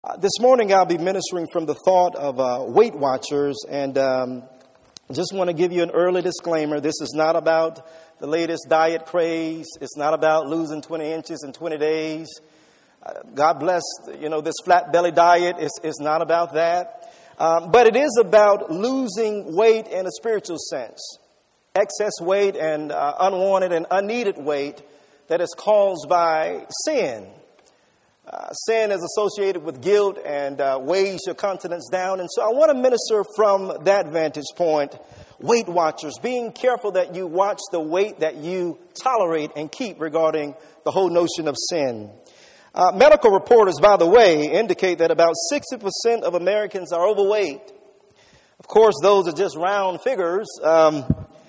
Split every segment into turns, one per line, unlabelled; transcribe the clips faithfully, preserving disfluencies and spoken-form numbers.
Uh, this morning I'll be ministering from the thought of uh, Weight Watchers, and um, I just want to give you an early disclaimer. This is not about the latest diet craze. It's not about losing twenty inches in twenty days. Uh, God bless, you know, this flat belly diet. It's, it's not about that. Um, but it is about losing weight in a spiritual sense. Excess weight and uh, unwanted and unneeded weight that is caused by sin. Uh, sin is associated with guilt and uh, weighs your countenance down. And so I want to minister from that vantage point. Weight Watchers, being careful that you watch the weight that you tolerate and keep regarding the whole notion of sin. Uh, medical reporters, by the way, indicate that about sixty percent of Americans are overweight. Of course, those are just round figures. Um,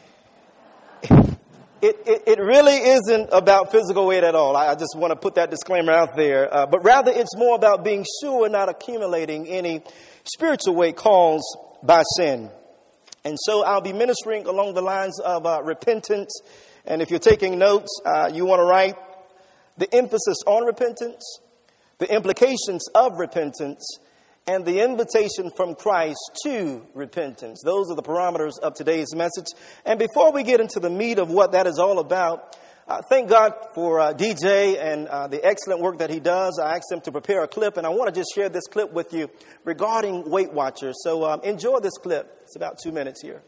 It, it, it really isn't about physical weight at all. I, I just want to put that disclaimer out there. Uh, but rather, it's more about being sure not accumulating any spiritual weight caused by sin. And so I'll be ministering along the lines of uh, repentance. And if you're taking notes, uh, you want to write the emphasis on repentance, the implications of repentance, and the invitation from Christ to repentance. Those are the parameters of today's message. And before we get into the meat of what that is all about, uh, thank God for uh, D J and uh, the excellent work that he does. I asked him to prepare a clip, and I want to just share this clip with you regarding Weight Watchers. So um, enjoy this clip. It's about two minutes here.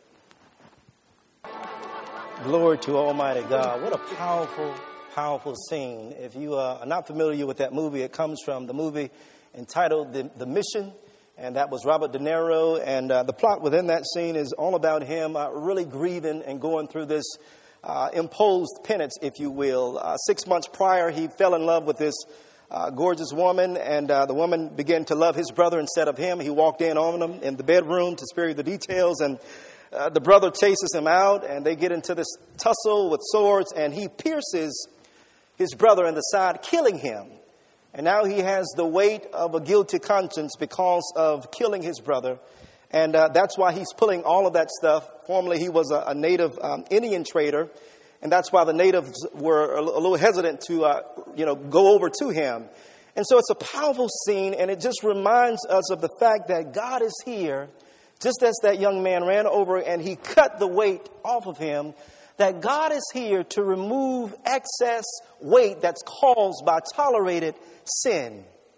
Glory to Almighty God. What a powerful, powerful scene. If you uh, are not familiar with that movie, it comes from the movie entitled The, the Mission, and that was Robert De Niro. And uh, the plot within that scene is all about him uh, really grieving and going through this uh, imposed penance, if you will. Uh, six months prior, he fell in love with this uh, gorgeous woman, and uh, the woman began to love his brother instead of him. He walked in on him in the bedroom, to spare you the details, and uh, the brother chases him out, and they get into this tussle with swords, and he pierces his brother in the side, killing him. And now he has the weight of a guilty conscience because of killing his brother. And uh, that's why he's pulling all of that stuff. Formerly, he was a, a native um, Indian trader. And that's why the natives were a, a little hesitant to, uh, you know, go over to him. And so it's a powerful scene. And it just reminds us of the fact that God is here, just as that young man ran over and he cut the weight off of him, that God is here to remove excess weight that's caused by tolerated sin.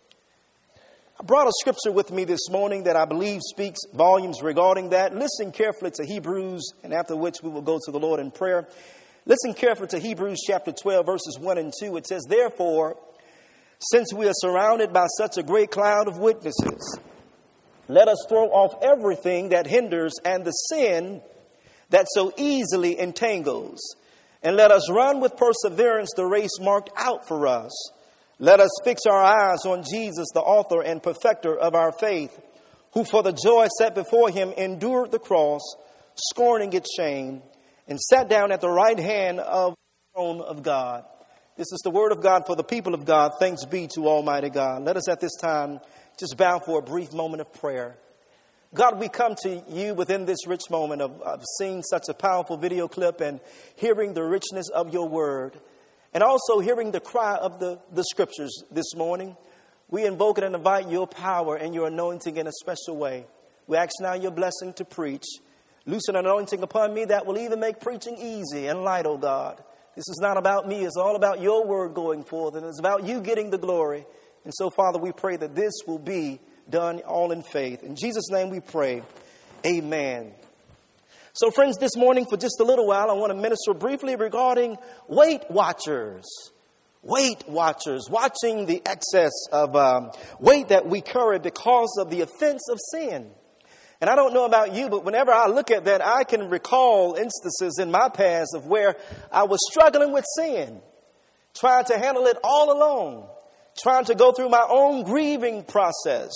I brought a scripture with me this morning that I believe speaks volumes regarding that. Listen carefully to Hebrews, and after which we will go to the Lord in prayer. Listen carefully to Hebrews chapter twelve, verses one and two. It says, "Therefore, since we are surrounded by such a great cloud of witnesses, let us throw off everything that hinders and the sin that so easily entangles, and let us run with perseverance the race marked out for us. Let us fix our eyes on Jesus, the author and perfecter of our faith, who for the joy set before him endured the cross, scorning its shame, and sat down at the right hand of the throne of God." This is the word of God for the people of God. Thanks be to Almighty God. Let us at this time just bow for a brief moment of prayer. God, we come to you within this rich moment of, of seeing such a powerful video clip and hearing the richness of your word, and also hearing the cry of the, the scriptures this morning. We invoke and invite your power and your anointing in a special way. We ask now your blessing to preach. Loose an anointing upon me that will even make preaching easy and light, oh God. This is not about me. It's all about your word going forth, and it's about you getting the glory. And so, Father, we pray that this will be done all in faith. In Jesus' name we pray. Amen. So, friends, this morning for just a little while, I want to minister briefly regarding Weight Watchers. Weight Watchers, watching the excess of um, weight that we carry because of the offense of sin. And I don't know about you, but whenever I look at that, I can recall instances in my past of where I was struggling with sin, trying to handle it all alone, trying to go through my own grieving process.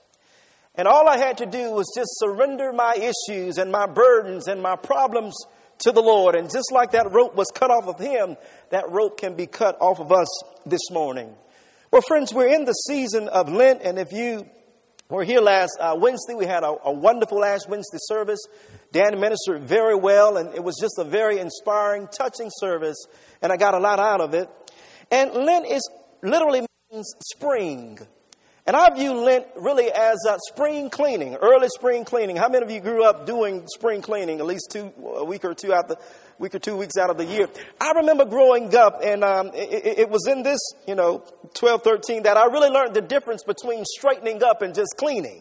And all I had to do was just surrender my issues and my burdens and my problems to the Lord. And just like that rope was cut off of him, that rope can be cut off of us this morning. Well, friends, we're in the season of Lent. And if you were here last uh, Wednesday, we had a, a wonderful Ash Wednesday service. Dan ministered very well, and it was just a very inspiring, touching service. And I got a lot out of it. And Lent is literally means spring. And I view Lent really as uh, spring cleaning, early spring cleaning. How many of you grew up doing spring cleaning at least two, a week or two out the week or two weeks out of the year? I remember growing up, and um, it, it was in this, you know, twelve, thirteen, that I really learned the difference between straightening up and just cleaning.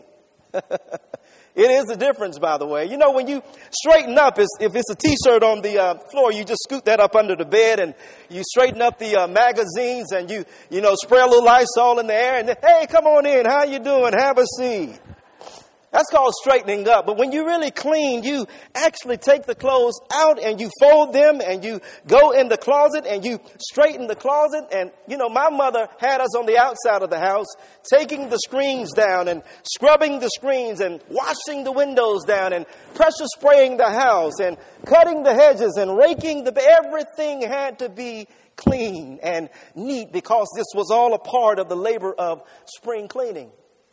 It is a difference, by the way. You know, when you straighten up, it's, if it's a T-shirt on the uh, floor, you just scoot that up under the bed and you straighten up the uh, magazines and you, you know, spray a little Lysol in the air and then, hey, come on in. How you doing? Have a seat. That's called straightening up. But when you really clean, you actually take the clothes out and you fold them and you go in the closet and you straighten the closet. And, you know, my mother had us on the outside of the house, taking the screens down and scrubbing the screens and washing the windows down and pressure spraying the house and cutting the hedges and raking the, everything had to be clean and neat because this was all a part of the labor of spring cleaning.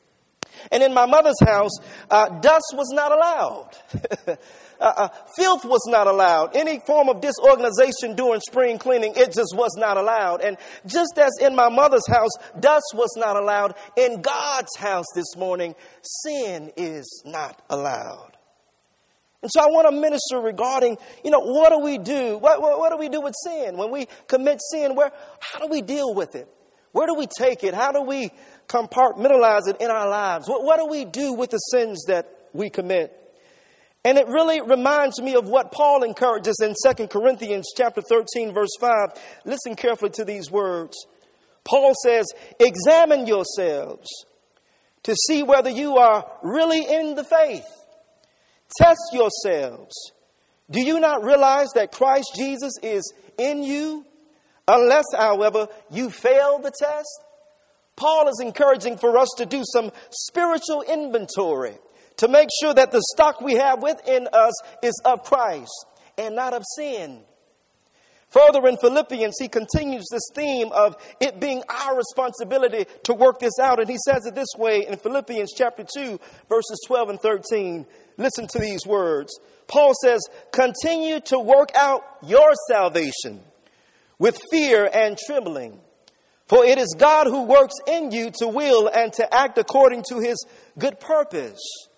And in my mother's house, uh, dust was not allowed. uh, uh, filth was not allowed. Any form of disorganization during spring cleaning, it just was not allowed. And just as in my mother's house, dust was not allowed, in God's house this morning, sin is not allowed. And so I want to minister regarding, you know, what do we do? What, what, what do we do with sin? When we commit sin, where, how do we deal with it? Where do we take it? How do we compartmentalize it in our lives? What, what do we do with the sins that we commit? And it really reminds me of what Paul encourages in Second Corinthians chapter thirteen, verse five. Listen carefully to these words. Paul says, examine yourselves to see whether you are really in the faith. Test yourselves. Do you not realize that Christ Jesus is in you? Unless, however, you fail the test. Paul is encouraging for us to do some spiritual inventory to make sure that the stock we have within us is of Christ and not of sin. Further in Philippians, he continues this theme of it being our responsibility to work this out. And he says it this way in Philippians chapter two, verses twelve and thirteen. Listen to these words. Paul says, continue to work out your salvation with fear and trembling. For it is God who works in you to will and to act according to his good purpose.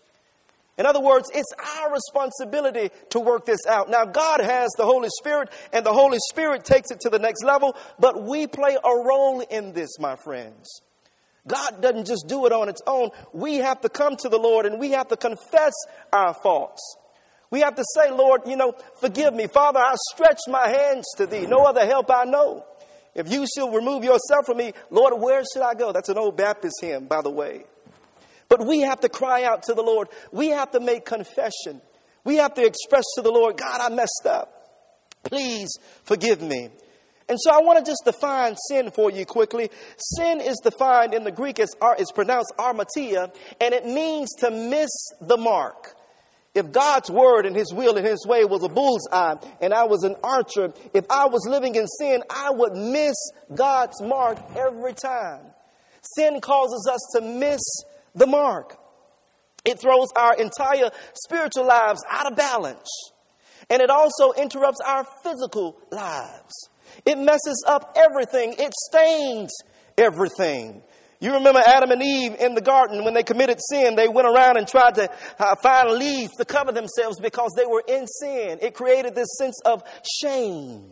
In other words, it's our responsibility to work this out. Now, God has the Holy Spirit, and the Holy Spirit takes it to the next level, but we play a role in this, my friends. God doesn't just do it on its own. We have to come to the Lord, and we have to confess our faults. We have to say, Lord, you know, forgive me. Father, I stretch my hands to thee. No other help I know. If you shall remove yourself from me, Lord, where should I go? That's an old Baptist hymn, by the way. But we have to cry out to the Lord. We have to make confession. We have to express to the Lord, God, I messed up. Please forgive me. And so I want to just define sin for you quickly. Sin is defined in the Greek as is pronounced armatia, and it means to miss the mark. If God's word and his will and his way was a bullseye and I was an archer, if I was living in sin, I would miss God's mark every time. Sin causes us to miss the mark. It throws our entire spiritual lives out of balance. And it also interrupts our physical lives. It messes up everything. It stains everything. You remember Adam and Eve in the garden when they committed sin, they went around and tried to uh, find leaves to cover themselves because they were in sin. It created this sense of shame.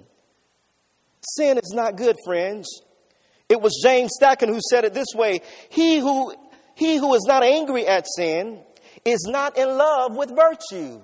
Sin is not good, friends. It was James Stacken who said it this way. He who, he who is not angry at sin is not in love with virtue.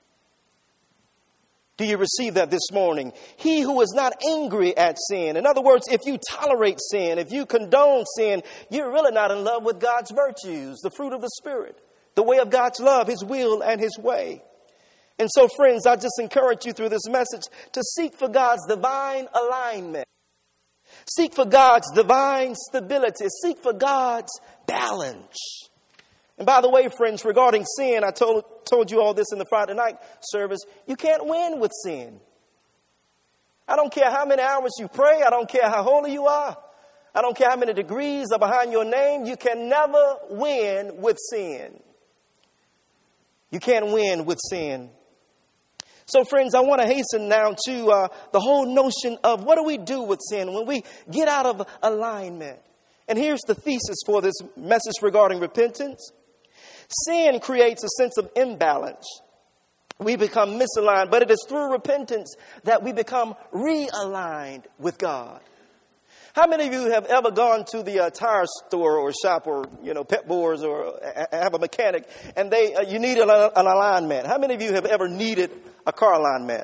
Do you receive that this morning? He who is not angry at sin. In other words, if you tolerate sin, if you condone sin, you're really not in love with God's virtues, the fruit of the Spirit, the way of God's love, his will and his way. And so, friends, I just encourage you through this message to seek for God's divine alignment. Seek for God's divine stability. Seek for God's balance. And by the way, friends, regarding sin, I told, told you all this in the Friday night service. You can't win with sin. I don't care how many hours you pray. I don't care how holy you are. I don't care how many degrees are behind your name. You can never win with sin. You can't win with sin. So, friends, I want to hasten now to uh, the whole notion of what do we do with sin when we get out of alignment. And here's the thesis for this message regarding repentance. Sin creates a sense of imbalance. We become misaligned, but it is through repentance that we become realigned with God. How many of you have ever gone to the uh, tire store or shop or, you know, Pep Boys or uh, have a mechanic and they uh, you need an, an alignment? How many of you have ever needed a car alignment?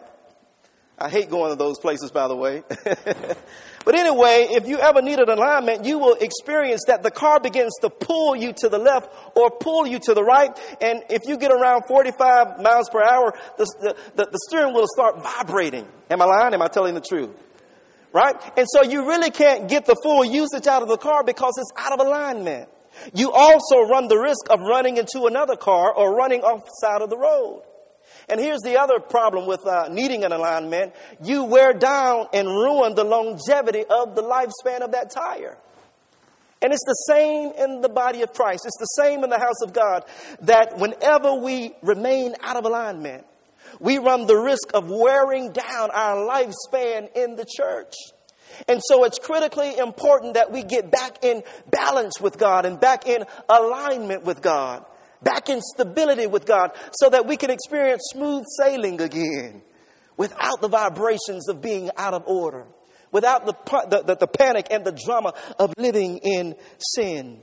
I hate going to those places, by the way. But anyway, if you ever need an alignment, you will experience that the car begins to pull you to the left or pull you to the right. And if you get around forty-five miles per hour, the, the, the steering wheel will start vibrating. Am I lying? Am I telling the truth? Right? And so you really can't get the full usage out of the car because it's out of alignment. You also run the risk of running into another car or running off the side of the road. And here's the other problem with uh, needing an alignment. You wear down and ruin the longevity of the lifespan of that tire. And it's the same in the body of Christ. It's the same in the house of God, that whenever we remain out of alignment, we run the risk of wearing down our lifespan in the church. And so it's critically important that we get back in balance with God and back in alignment with God, back in stability with God, so that we can experience smooth sailing again without the vibrations of being out of order, without the, the, the panic and the drama of living in sin.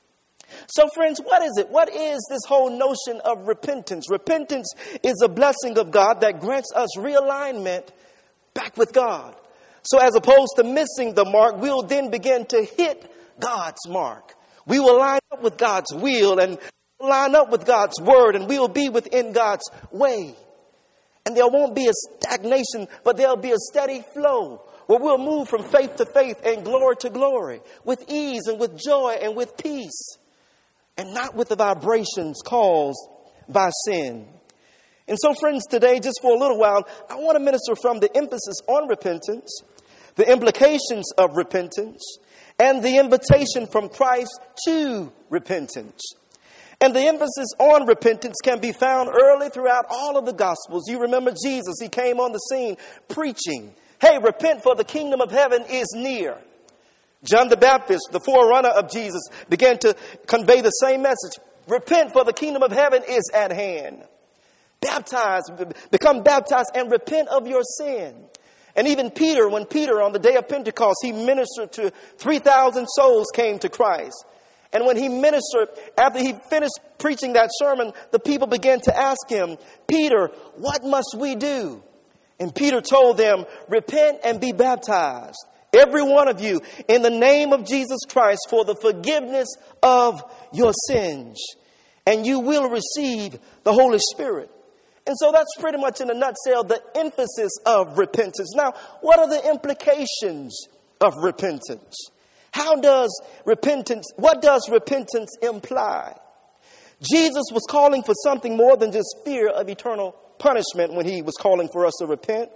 So friends, what is it? What is this whole notion of repentance? Repentance is a blessing of God that grants us realignment back with God. So as opposed to missing the mark, we'll then begin to hit God's mark. We will line up with God's will and line up with God's word, and we will be within God's way. And there won't be a stagnation, but there'll be a steady flow where we'll move from faith to faith and glory to glory with ease and with joy and with peace, and not with the vibrations caused by sin. And so, friends, today, just for a little while, I want to minister from the emphasis on repentance, the implications of repentance, and the invitation from Christ to repentance. And the emphasis on repentance can be found early throughout all of the Gospels. You remember Jesus, he came on the scene preaching, hey, repent for the kingdom of heaven is near. John the Baptist, the forerunner of Jesus, began to convey the same message. Repent for the kingdom of heaven is at hand. Baptize, become baptized and repent of your sin. And even Peter, when Peter on the day of Pentecost, he ministered to three thousand souls came to Christ. And when he ministered, after he finished preaching that sermon, the people began to ask him, Peter, what must we do? And Peter told them, repent and be baptized, every one of you, in the name of Jesus Christ for the forgiveness of your sins. And you will receive the Holy Spirit. And so that's pretty much in a nutshell the emphasis of repentance. Now, what are the implications of repentance? How does repentance, what does repentance imply? Jesus was calling for something more than just fear of eternal punishment when he was calling for us to repent.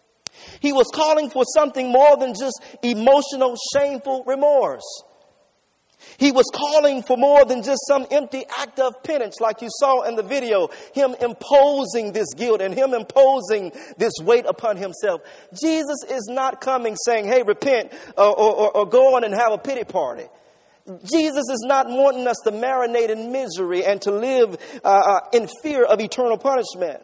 He was calling for something more than just emotional, shameful remorse. He was calling for more than just some empty act of penance like you saw in the video, him imposing this guilt and him imposing this weight upon himself. Jesus is not coming saying, hey, repent uh, or, or, or go on and have a pity party. Jesus is not wanting us to marinate in misery and to live uh, uh, in fear of eternal punishment.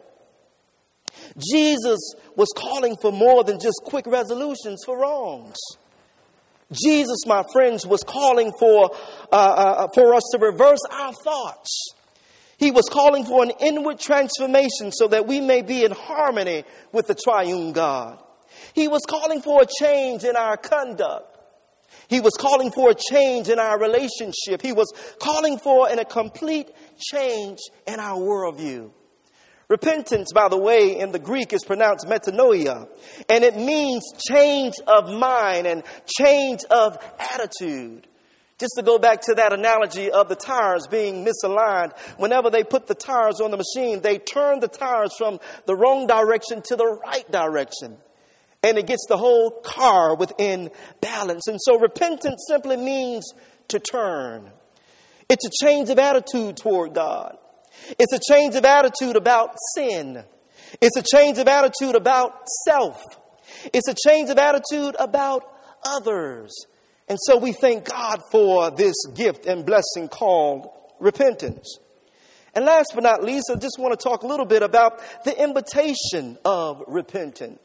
Jesus was calling for more than just quick resolutions for wrongs. Jesus, my friends, was calling for uh, uh, for us to reverse our thoughts. He was calling for an inward transformation so that we may be in harmony with the triune God. He was calling for a change in our conduct. He was calling for a change in our relationship. He was calling for an, a complete change in our worldview. Repentance, by the way, in the Greek is pronounced metanoia, and it means change of mind and change of attitude. Just to go back to that analogy of the tires being misaligned, whenever they put the tires on the machine, they turn the tires from the wrong direction to the right direction, and it gets the whole car within balance. And so repentance simply means to turn. It's a change of attitude toward God. It's a change of attitude about sin. It's a change of attitude about self. It's a change of attitude about others. And so we thank God for this gift and blessing called repentance. And last but not least, I just want to talk a little bit about the invitation of repentance.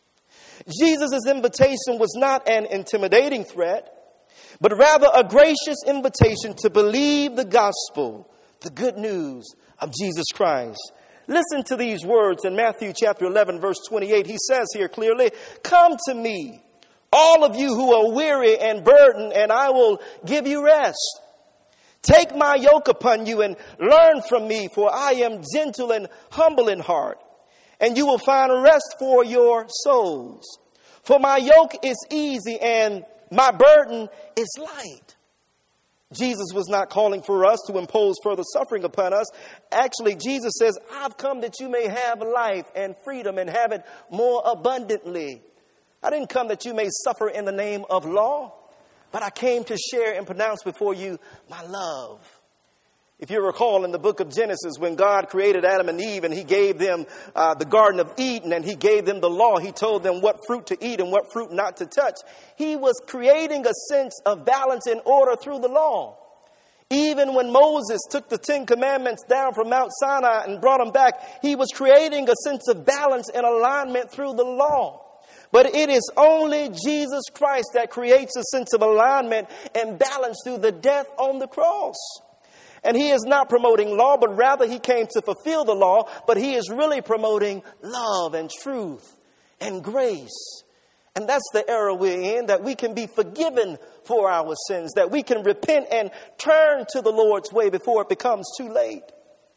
Jesus' invitation was not an intimidating threat, but rather a gracious invitation to believe the gospel, the good news of Jesus Christ. Listen to these words in Matthew chapter eleven, verse twenty-eight. He says here clearly, "Come to me, all of you who are weary and burdened, and I will give you rest. Take my yoke upon you and learn from me, for I am gentle and humble in heart, and you will find rest for your souls. For my yoke is easy and my burden is light." Jesus was not calling for us to impose further suffering upon us. Actually, Jesus says, "I've come that you may have life and freedom and have it more abundantly. I didn't come that you may suffer in the name of law, but I came to share and pronounce before you my love." If you recall in the book of Genesis, when God created Adam and Eve and he gave them uh, the Garden of Eden and he gave them the law, he told them what fruit to eat and what fruit not to touch. He was creating a sense of balance and order through the law. Even when Moses took the Ten Commandments down from Mount Sinai and brought them back, he was creating a sense of balance and alignment through the law. But it is only Jesus Christ that creates a sense of alignment and balance through the death on the cross. And he is not promoting law, but rather he came to fulfill the law, but he is really promoting love and truth and grace. And that's the era we're in, that we can be forgiven for our sins, that we can repent and turn to the Lord's way before it becomes too late.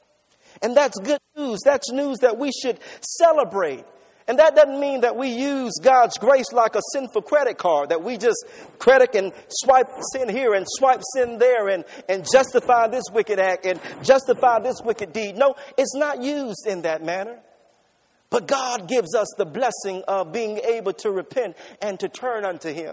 And that's good news. That's news that we should celebrate. And that doesn't mean that we use God's grace like a sinful credit card, that we just credit and swipe sin here and swipe sin there and, and justify this wicked act and justify this wicked deed. No, it's not used in that manner. But God gives us the blessing of being able to repent and to turn unto him.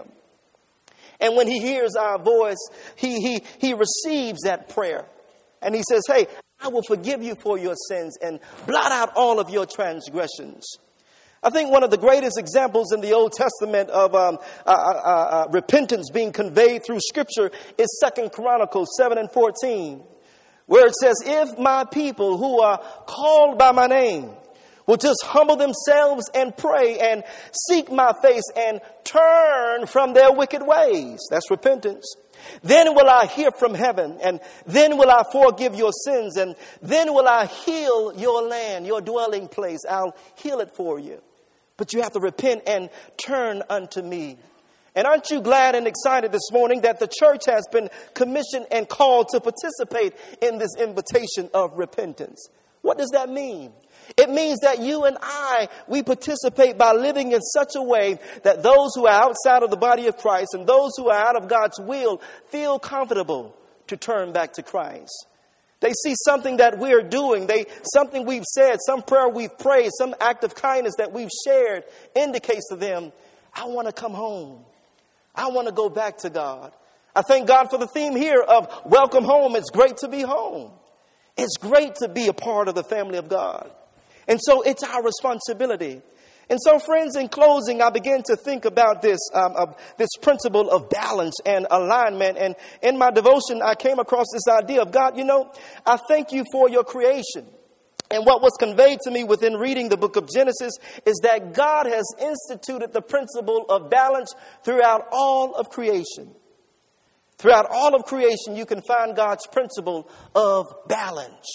And when he hears our voice, he, he, he receives that prayer. And he says, "Hey, I will forgive you for your sins and blot out all of your transgressions." I think one of the greatest examples in the Old Testament of um, uh, uh, uh, repentance being conveyed through Scripture is Second Chronicles seven and fourteen, where it says, "If my people who are called by my name will just humble themselves and pray and seek my face and turn from their wicked ways," that's repentance, "then will I hear from heaven, and then will I forgive your sins, and then will I heal your land, your dwelling place. I'll heal it for you. But you have to repent and turn unto me." And aren't you glad and excited this morning that the church has been commissioned and called to participate in this invitation of repentance? What does that mean? It means that you and I, we participate by living in such a way that those who are outside of the body of Christ and those who are out of God's will feel comfortable to turn back to Christ. They see something that we're doing, they something we've said, some prayer we've prayed, some act of kindness that we've shared indicates to them, I want to come home. I want to go back to God. I thank God for the theme here of welcome home. It's great to be home. It's great to be a part of the family of God. And so it's our responsibility. And so, friends, in closing, I began to think about this, um, of this principle of balance and alignment. And in my devotion, I came across this idea of, God, you know, I thank you for your creation. And what was conveyed to me within reading the book of Genesis is that God has instituted the principle of balance throughout all of creation. Throughout all of creation, you can find God's principle of balance.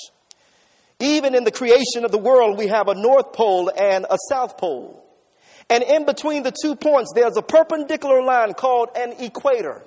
Even in the creation of the world, we have a North Pole and a South Pole. And in between the two points, there's a perpendicular line called an equator.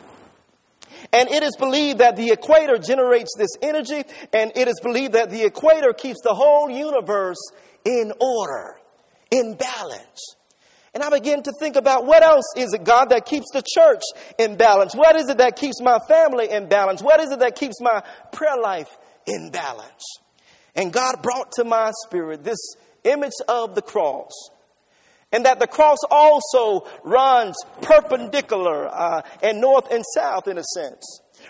And it is believed that the equator generates this energy, and it is believed that the equator keeps the whole universe in order, in balance. And I begin to think about what else is it, God, that keeps the church in balance? What is it that keeps my family in balance? What is it that keeps my prayer life in balance? And God brought to my spirit this image of the cross. And that the cross also runs perpendicular uh, and north and south in a sense.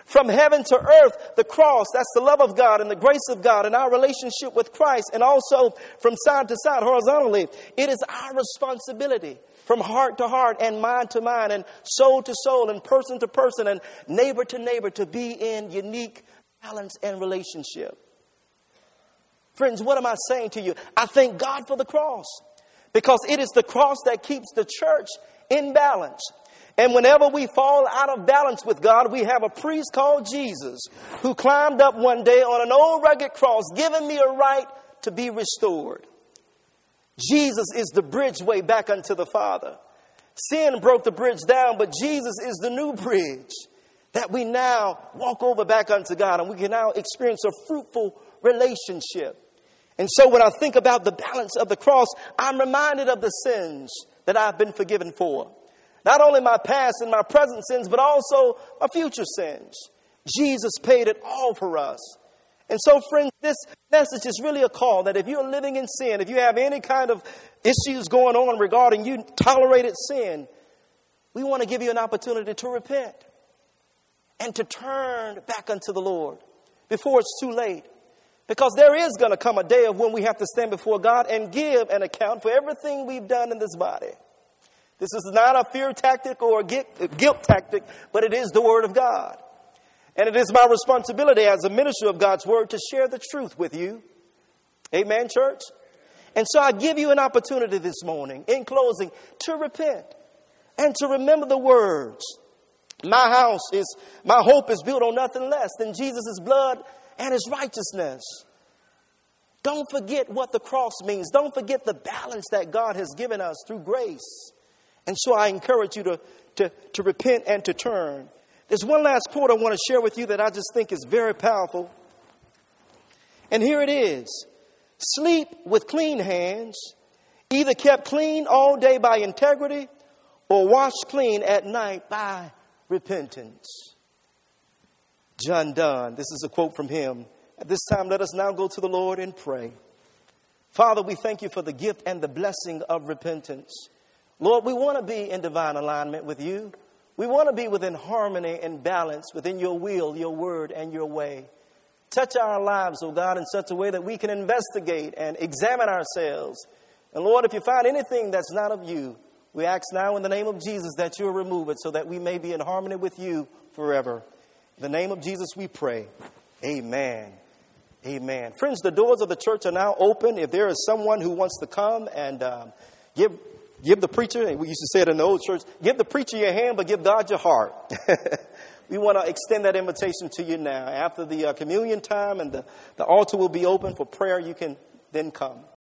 From heaven to earth, the cross, that's the love of God and the grace of God and our relationship with Christ. And also from side to side, horizontally, it is our responsibility from heart to heart and mind to mind and soul to soul and person to person and neighbor to neighbor to be in unique balance and relationship. Friends, what am I saying to you? I thank God for the cross because it is the cross that keeps the church in balance. And whenever we fall out of balance with God, we have a priest called Jesus who climbed up one day on an old rugged cross, giving me a right to be restored. Jesus is the bridgeway back unto the Father. Sin broke the bridge down, but Jesus is the new bridge that we now walk over back unto God, and we can now experience a fruitful relationship. And so when I think about the balance of the cross, I'm reminded of the sins that I've been forgiven for. Not only my past and my present sins, but also my future sins. Jesus paid it all for us. And so, friends, this message is really a call that if you're living in sin, if you have any kind of issues going on regarding you tolerated sin, we want to give you an opportunity to repent and to turn back unto the Lord before it's too late. Because there is going to come a day of when we have to stand before God and give an account for everything we've done in this body. This is not a fear tactic or a guilt tactic, but it is the Word of God. And it is my responsibility as a minister of God's Word to share the truth with you. Amen, church? And so I give you an opportunity this morning, in closing, to repent and to remember the words. My house is, my hope is built on nothing less than Jesus' blood and His righteousness. Don't forget what the cross means. Don't forget the balance that God has given us through grace. And so I encourage you to, to, to repent and to turn. There's one last quote I want to share with you that I just think is very powerful. And here it is. Sleep with clean hands, either kept clean all day by integrity or washed clean at night by repentance. John Donne, this is a quote from him. At this time, let us now go to the Lord and pray. Father, we thank you for the gift and the blessing of repentance. Lord, we want to be in divine alignment with you. We want to be within harmony and balance within your will, your word, and your way. Touch our lives, oh God, in such a way that we can investigate and examine ourselves. And Lord, if you find anything that's not of you, we ask now in the name of Jesus that you'll remove it so that we may be in harmony with you forever. In the name of Jesus we pray. Amen. Amen. Friends, the doors of the church are now open. If there is someone who wants to come and um, give give the preacher, and we used to say it in the old church, give the preacher your hand, but give God your heart. We want to extend that invitation to you now. After the uh, communion time and the, the altar will be open for prayer, you can then come.